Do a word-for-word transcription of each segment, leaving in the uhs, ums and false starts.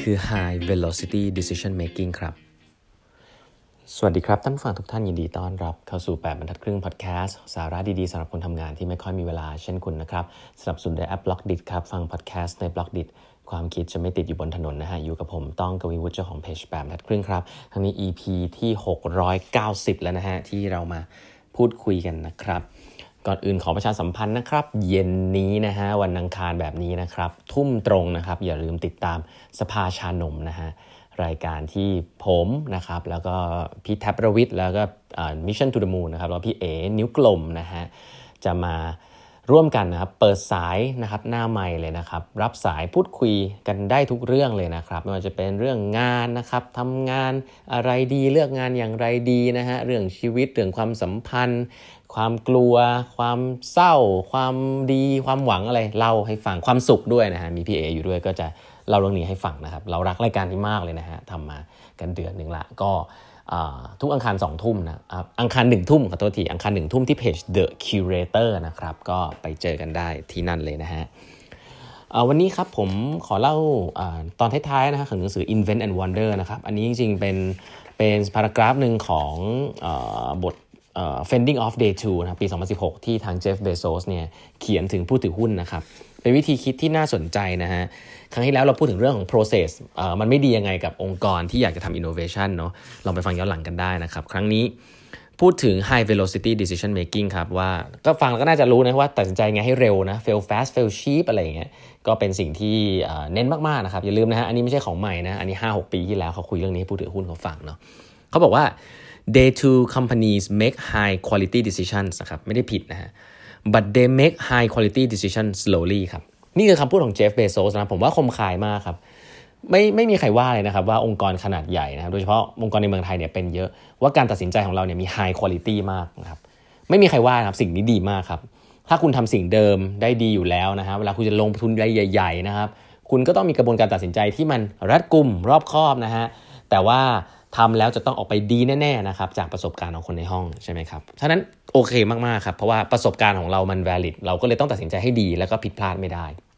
คือ High Velocity Decision Making ครับสวัสดีครับท่านผู้ฟังทุกท่านยินดีต้อนรับเข้าสู่แปดบรรทัดครึ่งพอดแคสต์สาระดีๆสำหรับคนทำงานที่ไม่ค่อยมีเวลาเช่นคุณนะครับสนับสนุนโดยแอป Blockdit ครับฟังพอดแคสต์ใน Blockdit ความคิดจะไม่ติดอยู่บนถนนนะฮะอยู่กับผมต้องกวีวุฒิเจ้าของเพจแปดบรรทัดครึ่งครับทั้งนี้ อี พี ที่หกร้อยเก้าสิบแล้วนะฮะที่เรามาพูดคุยกันนะครับก่อนอื่นขอประชาสัมพันธ์นะครับเย็นนี้นะฮะวันอังคารแบบนี้นะครับทุ่มตรงนะครับอย่าลืมติดตามสภาชานมนะฮะรายการที่ผมนะครับแล้วก็พี่แท็บประวิทย์แล้วก็มิชชั่นทูเดอะมูนนะครับแล้วพี่เอ๋นิ้วกลมนะฮะจะมาร่วมกันนะครับเปิดสายนะครับหน้าไมค์เลยนะครับรับสายพูดคุยกันได้ทุกเรื่องเลยนะครับไม่ว่าจะเป็นเรื่องงานนะครับทำงานอะไรดีเลือกงานอย่างไรดีนะฮะเรื่องชีวิตเรื่องความสัมพันธ์ความกลัวความเศร้าความดีความหวังอะไรเล่าให้ฟังความสุขด้วยนะฮะมีพี่เออยู่ด้วยก็จะเล่าเรื่องนี้ให้ฟังนะครับเรารักรายการนี้มากเลยนะฮะทำมากันเดือนหนึ่งละก็ทุกอังคารสองทุ่มนะอังคารหนึ่งทุ่มขอโทษทีอังคารหนึ่งทุ่มที่เพจ The Curator นะครับก็ไปเจอกันได้ที่นั่นเลยนะฮะวันนี้ครับผมขอเล่าตอนท้ายๆนะฮะของหนังสือ Invent and Wonder นะครับอันนี้จริงๆเป็นเป็นพารากราฟหนึ่งของบทFending Off Day ทูนะครับปีสองพันสิบหกที่ทางเจฟเบโซสเนี่ยเขียนถึงผู้ถือหุ้นนะครับเป็นวิธีคิดที่น่าสนใจนะฮะครั้งที่แล้วเราพูดถึงเรื่องของ process เอ่อมันไม่ดียังไงกับองค์กรที่อยากจะทำ innovation เนาะลองไปฟังย้อนหลังกันได้นะครับครั้งนี้พูดถึง high velocity decision making ครับว่าก็ฟังแล้วก็น่าจะรู้นะว่าตัดสินใจไงให้เร็วนะ fail fast fail cheap อะไรอย่างเงี้ยก็เป็นสิ่งที่เน้นมากๆนะครับอย่าลืมนะฮะอันนี้ไม่ใช่ของใหม่นะอันนี้ ห้าหก ปีที่แล้วเขาคุยเรื่องนี้ให้ผู้ถือหุ้นเขาฟังเนาะเขาบอกว่า Day two companies make high quality decisions นะครับไม่ได้ผิดนะฮะ but they make high quality decisions slowly ครับนี่คือคำพูดของเจฟเบโซสนะผมว่าคมคายมากครับไม่ไม่มีใครว่าเลยนะครับว่าองค์กรขนาดใหญ่นะครับโดยเฉพาะองค์กรในเมืองไทยเนี่ยเป็นเยอะว่าการตัดสินใจของเราเนี่ยมี high quality มากนะครับไม่มีใครว่านะครับสิ่งนี้ดีมากครับถ้าคุณทำสิ่งเดิมได้ดีอยู่แล้วนะฮะเวลาคุณจะลงทุนรายใหญ่ๆนะครับคุณก็ต้องมีกระบวนการตัดสินใจที่มันรัดกุมรอบคอบนะฮะแต่ว่าทำแล้วจะต้องออกไปดีแน่ๆนะครับจากประสบการณ์ของคนในห้องใช่ไหมครับฉะนั้นโอเคมากๆครับเพราะว่าประสบการณ์ของเรามัน valid เราก็เลยต้องตัดสินใจให้ดีแล้วก็ผิดพลาดไม่ได้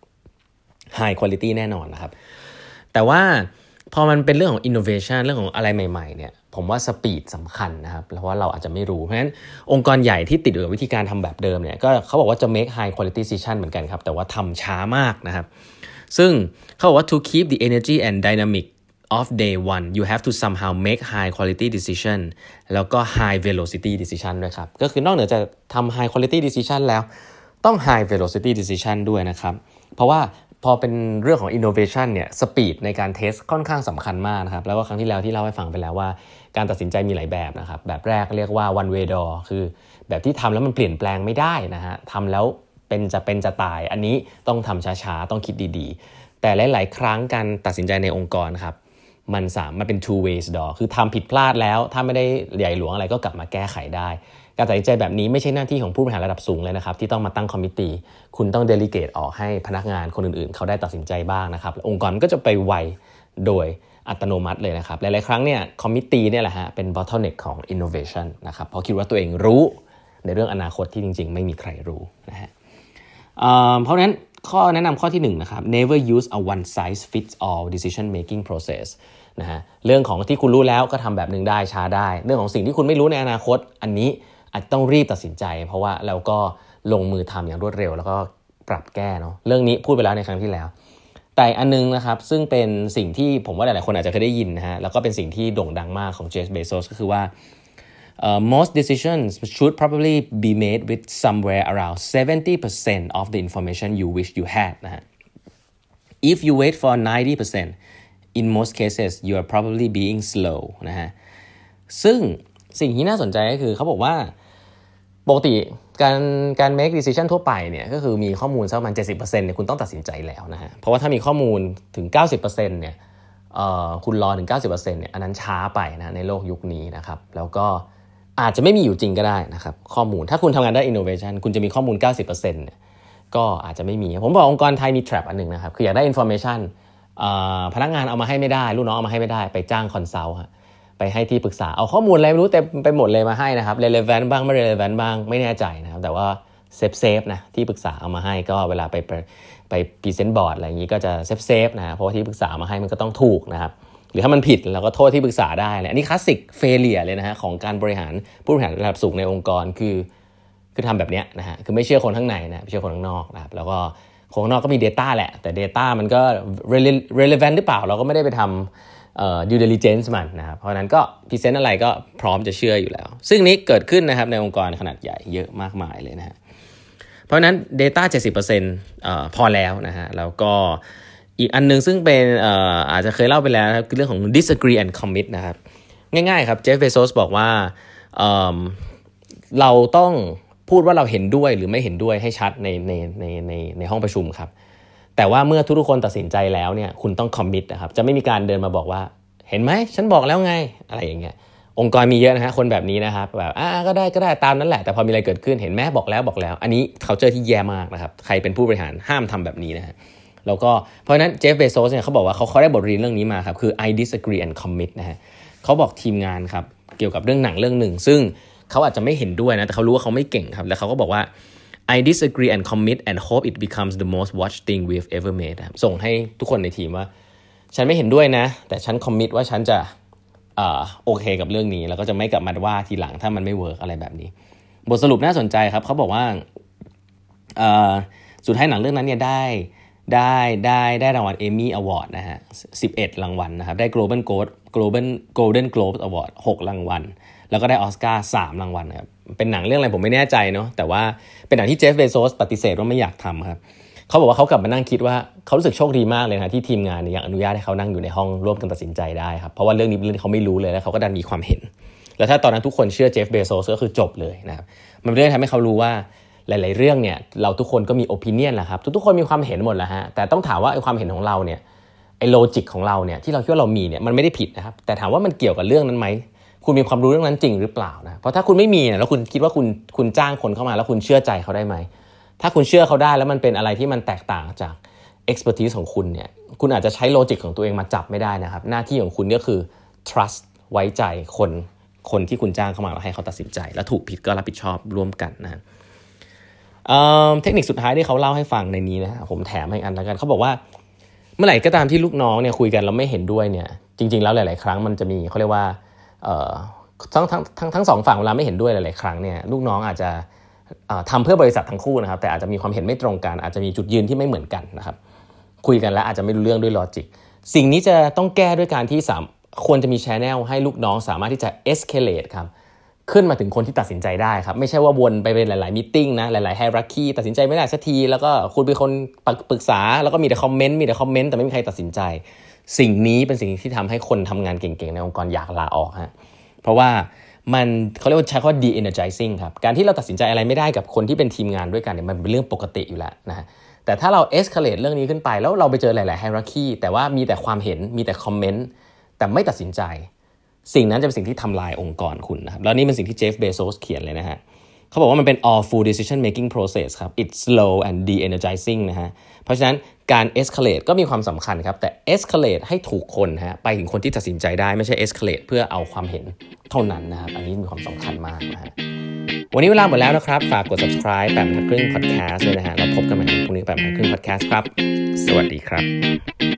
high quality แน่นอนนะครับแต่ว่าพอมันเป็นเรื่องของ innovation เรื่องของอะไรใหม่ๆเนี่ยผมว่า speed สำคัญนะครับเพราะว่าเราอาจจะไม่รู้เพราะฉะนั้นองค์กรใหญ่ที่ติดอยู่กับวิธีการทำแบบเดิมเนี่ยก็เขาบอกว่าจะ make high quality decision เหมือนกันครับแต่ว่าทำช้ามากนะครับซึ่งเขาบอกว่า to keep the energy and dynamic of day one you have to somehow make high quality decision แล้วก็ high velocity decision ด้วยครับก็คือนอกเหนือจากทำ high quality decision แล้วต้อง high velocity decision ด้วยนะครับเพราะว่าพอเป็นเรื่องของ innovation เนี่ย speed ในการ test ค่อนข้างสำคัญมากนะครับแล้วก็ครั้งที่แล้วที่เล่าให้ฟังไปแล้วว่าการตัดสินใจมีหลายแบบนะครับแบบแรกเรียกว่า one way door คือแบบที่ทำแล้วมันเปลี่ยนแปลงไม่ได้นะฮะทำแล้วเป็นจะเป็นจะตายอันนี้ต้องทำช้าๆต้องคิดดีๆแต่หลายๆครั้งการตัดสินใจในองค์กรครับมันสามารถเป็น two ways door คือทำผิดพลาดแล้วถ้าไม่ได้ใหญ่หลวงอะไรก็กลับมาแก้ไขได้การตัดสินใจแบบนี้ไม่ใช่หน้าที่ของผู้บริหารระดับสูงเลยนะครับที่ต้องมาตั้งคอมมิตตี้คุณต้องเดลิเกตออกให้พนักงานคนอื่นๆเขาได้ตัดสินใจบ้างนะครับองค์กรก็จะไปไวโดยอัตโนมัติเลยนะครับหลายๆครั้งเนี่ยคอมมิตตี้เนี่ยแหละฮะเป็น bottleneck ของ innovation นะครับเพราะคิดว่าตัวเองรู้ในเรื่องอนาคตที่จริงๆไม่มีใครรู้นะฮะเพราะฉะนั้นข้อแนะนำข้อที่หนึ่งนะครับ never use a one size fits all decision making processนะฮะเรื่องของที่คุณรู้แล้วก็ทำแบบนึงได้ช้าได้เรื่องของสิ่งที่คุณไม่รู้ในอนาคตอันนี้อาจต้องรีบตัดสินใจเพราะว่าเราก็ลงมือทำอย่างรวดเร็วแล้วก็ปรับแก้เนาะเรื่องนี้พูดไปแล้วในครั้งที่แล้วแต่อันนึงนะครับซึ่งเป็นสิ่งที่ผมว่าหลายๆคนอาจจะเคยได้ยินนะฮะแล้วก็เป็นสิ่งที่โด่งดังมากของเจฟเบโซสก็คือว่าUh, most decisions should probably be made with somewhere around seventy percent of the information you wish you had นะฮะ If you wait for ninety percent in most cases you are probably being slow นะฮะซึ่งสิ่งที่น่าสนใจก็คือเขาบอกว่าปกติการการ make decision ทั่วไปเนี่ยก็คือมีข้อมูลสักประมาณ เจ็ดสิบเปอร์เซ็นต์ เนี่ยคุณต้องตัดสินใจแล้วนะฮะเพราะว่าถ้ามีข้อมูลถึง เก้าสิบเปอร์เซ็นต์ เนี่ยเอ่อคุณรอถึง เก้าสิบเปอร์เซ็นต์ เนี่ยอันนั้นช้าไปนะในโลกยุคนี้นะครับแล้วก็อาจจะไม่มีอยู่จริงก็ได้นะครับข้อมูลถ้าคุณทำงานด้าน innovation คุณจะมีข้อมูล เก้าสิบเปอร์เซ็นต์ เนี่ยก็อาจจะไม่มีผมบอกองค์กรไทยมี trap อันนึงนะครับคืออยากได้ information พนักงานเอามาให้ไม่ได้ลูกน้องเอามาให้ไม่ได้ไปจ้าง consult ฮะไปให้ที่ปรึกษาเอาข้อมูลอะไรไม่รู้เต็มไปหมดเลยมาให้นะครับ relevant บ้างไม่ relevant บ้างไม่แน่ใจนะครับแต่ว่าเซฟเซฟนะที่ปรึกษาเอามาให้ก็เวลาไปไปไปพรีเซนต์บอร์ดอะไรอย่างนี้ก็จะเซฟเซฟนะเพราะว่าที่ปรึกษามาให้มันก็ต้องถูกนะครับหรือถ้ามันผิดเราก็โทษที่ปรึกษาได้เลยอันนี้คลาสสิกเฟลเลียเลยนะฮะของการบริหารผู้บริหารระดับสูงในองค์กรคือคือทำแบบนี้นะฮะคือไม่เชื่อคนข้างในนะไม่เชื่อคนข้างนอกนะครับแล้วก็คนข้างนอกก็มี data แหละแต่ data มันก็ relevant หรือเปล่าเราก็ไม่ได้ไปทำเอ่อ due diligence มันนะครับเพราะนั้นก็พรีเซนต์อะไรก็พร้อมจะเชื่ออยู่แล้วซึ่งนี้เกิดขึ้นนะครับในองค์กรขนาดใหญ่เยอะมากมายเลยนะฮะเพราะนั้น data เจ็ดสิบเปอร์เซ็นต์ เอ่อพอแล้วนะฮะแล้วก็อีกอันนึงซึ่งเป็นเอ่ออาจจะเคยเล่าไปแล้วนะครับคือเรื่องของ disagree and commit นะครับง่ายๆครับเจฟเบโซสบอกว่าเอ่อเราต้องพูดว่าเราเห็นด้วยหรือไม่เห็นด้วยให้ชัดในในในในในห้องประชุมครับแต่ว่าเมื่อทุกๆคนตัดสินใจแล้วเนี่ยคุณต้อง commit นะครับจะไม่มีการเดินมาบอกว่าเห็นไหมฉันบอกแล้วไงอะไรอย่างเงี้ยองค์กรมีเยอะนะฮะคนแบบนี้นะครับแบบอ่าก็ได้ก็ได้ตามนั้นแหละแต่พอมีอะไรเกิดขึ้นเห็นแม่บอกแล้วบอกแล้วอันนี้เขาเจอที่แย่มากนะครับใครเป็นผู้บริหารห้ามทำแบบนี้นะฮะแล้วก็เพราะฉะนั้นเจฟเบโซสเนี่ยเขาบอกว่าเขาเขาได้บทเรียนเรื่องนี้มาครับคือ I disagree and commit นะฮะเขาบอกทีมงานครับเกี่ยวกับเรื่องหนังเรื่องหนึ่งซึ่งเขาอาจจะไม่เห็นด้วยนะแต่เขารู้ว่าเขาไม่เก่งครับแล้วเขาก็บอกว่า I disagree and commit and hope it becomes the most watched thing we've ever made ครับส่งให้ทุกคนในทีมว่าฉันไม่เห็นด้วยนะแต่ฉัน commit ว่าฉันจะเอ่อโอเคกับเรื่องนี้แล้วก็จะไม่กลับมาว่าทีหลังถ้ามันไม่เวิร์กอะไรแบบนี้บทสรุปน่าสนใจครับเขาบอกว่าเอ่อสุดท้ายหนังเรื่องนั้นเนี่ยได้ได้ได้ได้รางวัล Emmy Award นะฮะสิบเอ็ดรางวัลนะครับได้ Global Globe Global Golden Globe Award หกรางวัลแล้วก็ได้ออสการ์สามรางวัลครับเป็นหนังเรื่องอะไรผมไม่แน่ใจเนาะแต่ว่าเป็นหนังที่เจฟเบโซสปฏิเสธว่าไม่อยากทำครับเขาบอกว่าเขากลับมานั่งคิดว่าเขารู้สึกโชคดีมากเลยนะที่ทีมงานเนี่ยยังอนุญาตให้เขานั่งอยู่ในห้องร่วมกันตัดสินใจได้ครับเพราะว่าเรื่องนี้เป็นเรื่องที่เขาไม่รู้เลยแล้วเขาก็ดันมีความเห็นแล้วถ้าตอนนั้นทุกคนเชื่อเจฟเบโซสก็คือจบเลยนะครับมันเป็นเรื่องทำให้เขารู้ว่าหลายๆเรื่องเนี่ยเราทุกคนก็มี opinion แหละครับทุกๆคนมีความเห็นหมดแหละฮะแต่ต้องถามว่าไอ้ความเห็นของเราเนี่ยไอ้โลจิกของเราเนี่ยที่เราคิดว่าเรามีเนี่ยมันไม่ได้ผิดนะครับแต่ถามว่ามันเกี่ยวกับเรื่องนั้นไหมคุณมีความรู้เรื่องนั้นจริงหรือเปล่านะเพราะถ้าคุณไม่มีเนี่ยแล้วคุณคิดว่าคุณคุณจ้างคนเข้ามาแล้วคุณเชื่อใจเขาได้ไหมถ้าคุณเชื่อเขาได้แล้วมันเป็นอะไรที่มันแตกต่างจาก expertise ของคุณเนี่ยคุณอาจจะใช้โลจิกของตัวเองมาจับไม่ได้นะครับหน้าที่ของคุณก็คือ trust ไว้ใจคนคนที่คุณจ้างเข้ามาแล้วให้เขาตัดสินใจแล้วถูกผิดก็รับผิดชอบร่วมกันนะเอ่อเทคนิคสุดท้ายที่เขาเล่าให้ฟังในนี้นะผมแถมให้อันแล้วกันเขาบอกว่าเมื่อไหร่ก็ตามที่ลูกน้องเนี่ยคุยกันแล้วไม่เห็นด้วยเนี่ยจริงๆแล้วหลายๆครั้งมันจะมีเขาเรียกว่าเอ่อทั้งทั้งทั้งทั้งสองฝั่งเวลาไม่เห็นด้วยหลายๆครั้งเนี่ยลูกน้องอาจจะทำเพื่อบริษัททั้งคู่นะครับแต่อาจจะมีความเห็นไม่ตรงกันอาจจะมีจุดยืนที่ไม่เหมือนกันนะครับคุยกันแล้วอาจจะไม่รู้เรื่องด้วยลอจิกสิ่งนี้จะต้องแก้ด้วยการที่สามควรจะมี channel ให้ลูกน้องสามารถที่จะ escalate ครับขึ้นมาถึงคนที่ตัดสินใจได้ครับไม่ใช่ว่าวนไปเป็นหลายๆมีตติ้งนะหลายๆ hierarchy ตัดสินใจไม่ได้สักทีแล้วก็คุณเป็นคนปรึกษาแล้วก็มีแต่คอมเมนต์มีแต่คอมเมนต์แต่ไม่มีใครตัดสินใจสิ่งนี้เป็นสิ่งที่ทำให้คนทำงานเก่งๆในองค์กรอยากลาออกฮะเพราะว่ามันเขาเรียกว่าใช้คำว่า de-energizing ครับการที่เราตัดสินใจอะไรไม่ได้กับคนที่เป็นทีมงานด้วยกันเนี่ยมันเป็นเรื่องปกติอยู่แล้วนะแต่ถ้าเรา escalate เรื่องนี้ขึ้นไปแล้วเราไปเจอหลายๆ hierarchy แต่ว่ามีแต่ความเห็นมีแต่คอมเมนต์แต่ไม่ตัดสินใจสิ่งนั้นจะเป็นสิ่งที่ทำลายองค์กรคุณนะครับแล้วนี่เป็นสิ่งที่เจฟเบโซสเขียนเลยนะฮะเขาบอกว่ามันเป็น awful decision making process ครับ it's slow and de-energizing นะฮะเพราะฉะนั้นการ escalate ก็มีความสำคัญครับแต่ escalate ให้ถูกคนฮะไปถึงคนที่ตัดสินใจได้ไม่ใช่ escalate เพื่อเอาความเห็นเท่านั้นนะครับอันนี้มีความสำคัญมากนะฮะวันนี้เวลาหมดแล้วนะครับฝากกด subscribe แปดบรรทัดครึ่ง podcast ด้วยนะฮะแล้วพบกันใหม่พรุ่งนี้แปดบรรทัดครึ่ง podcast ครับสวัสดีครับ